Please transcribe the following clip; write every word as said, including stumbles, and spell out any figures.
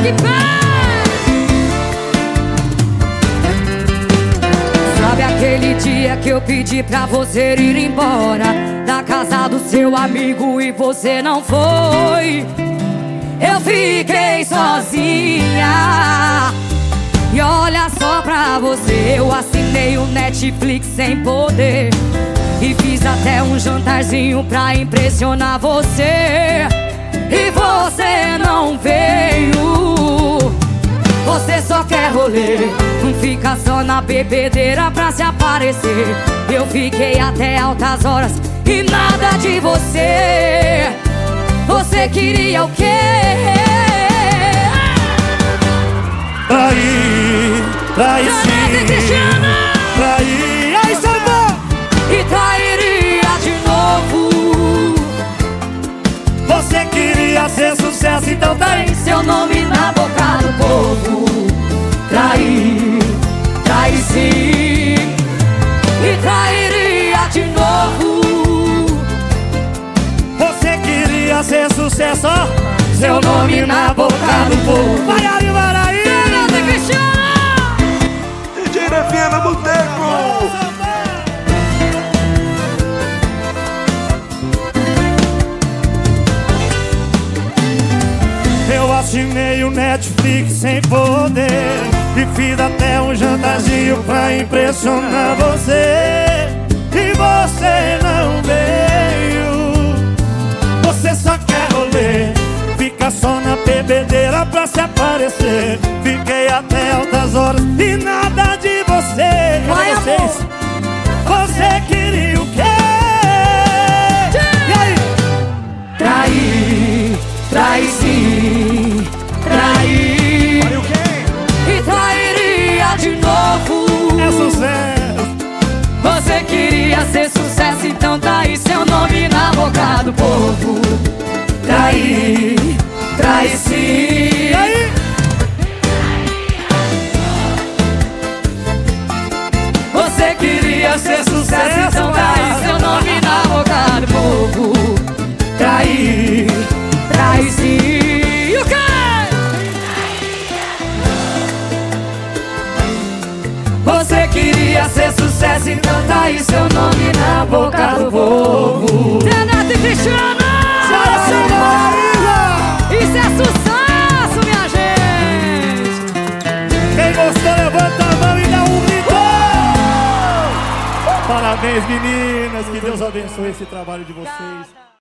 Big Bang! Sabe aquele dia que eu pedi pra você ir embora da casa do seu amigo e você não foi? Eu fiquei sozinha. E olha só pra você, eu assinei o Netflix sem poder e fiz até um jantarzinho pra impressionar você. E você não veio. Você só quer rolê, não fica só na bebedeira pra se aparecer. Eu fiquei até altas horas e nada de você. Você queria o quê? Trair, trair sim, trair, aí salvou! E trairia de novo. Você queria ser sucesso, então tá aí Seu nome na boca do povo. Trair, trair sim. E trairia de novo. Você queria ser sucesso, ó, seu nome na boca do povo. Vai aí, vai aí! D J Nefinha no boteco. Eu assinei o Netflix sem poder e fiz até um jantarzinho pra impressionar você. E você não veio. Você só quer rolê, fica só na bebedeira pra se aparecer. Fiquei até altas horas e nada de você. Vai, vocês? Você queria o quê? E aí? Trair, trair sim. Trair. Aí o quê? E trairia de novo. É sucesso. Você queria ser sucesso, então tá aí seu nome na boca do povo. Trair, trair sim. E aí? Você queria ser sucesso, então tá aí seu nome na boca do povo. Trair, trair sim. E o quê? Você queria ser sucesso, então tá aí seu nome na boca do povo. Renato e Cristiano! Isso é sucesso, minha gente! Quem gostou, levanta a mão e dá um grito! Parabéns, meninas! Que Deus abençoe esse trabalho de vocês.